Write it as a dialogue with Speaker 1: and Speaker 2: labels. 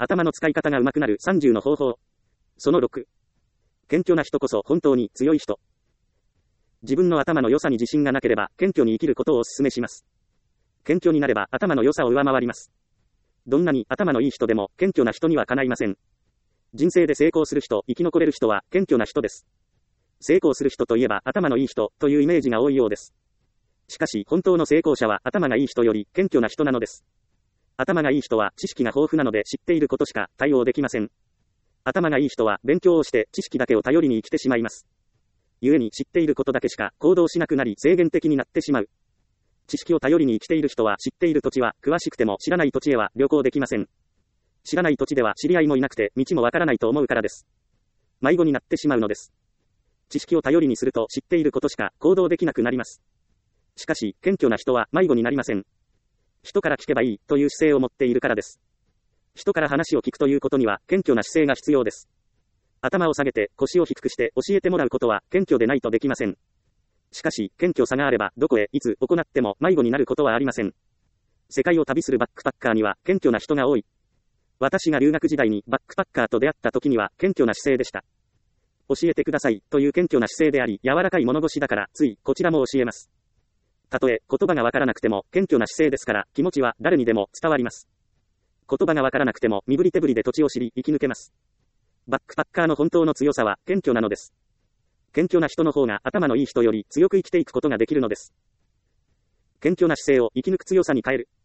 Speaker 1: 頭の使い方が上手くなる30の方法。その6。謙虚な人こそ本当に強い人。自分の頭の良さに自信がなければ、謙虚に生きることをお勧めします。謙虚になれば頭の良さを上回ります。どんなに頭のいい人でも謙虚な人にはかないません。人生で成功する人、生き残れる人は謙虚な人です。成功する人といえば頭のいい人というイメージが多いようです。しかし本当の成功者は頭がいい人より謙虚な人なのです。頭がいい人は知識が豊富なので知っていることしか対応できません。頭がいい人は勉強をして知識だけを頼りに生きてしまいます。故に知っていることだけしか行動しなくなり制限的になってしまう。知識を頼りに生きている人は知っている土地は詳しくても知らない土地へは旅行できません。知らない土地では知り合いもいなくて道もわからないと思うからです。迷子になってしまうのです。知識を頼りにすると知っていることしか行動できなくなります。しかし、謙虚な人は迷子になりません。人から聞けばいいという姿勢を持っているからです。人から話を聞くということには謙虚な姿勢が必要です。頭を下げて腰を低くして教えてもらうことは謙虚でないとできません。しかし、謙虚さがあればどこへいつ行っても迷子になることはありません。世界を旅するバックパッカーには謙虚な人が多い。私が留学時代にバックパッカーと出会った時には謙虚な姿勢でした。教えてくださいという謙虚な姿勢であり、柔らかい物腰だからついこちらも教えます。たとえ言葉がわからなくても謙虚な姿勢ですから気持ちは誰にでも伝わります。言葉がわからなくても身振り手振りで土地を知り生き抜けます。バックパッカーの本当の強さは謙虚なのです。謙虚な人の方が頭のいい人より強く生きていくことができるのです。謙虚な姿勢を生き抜く強さに変える。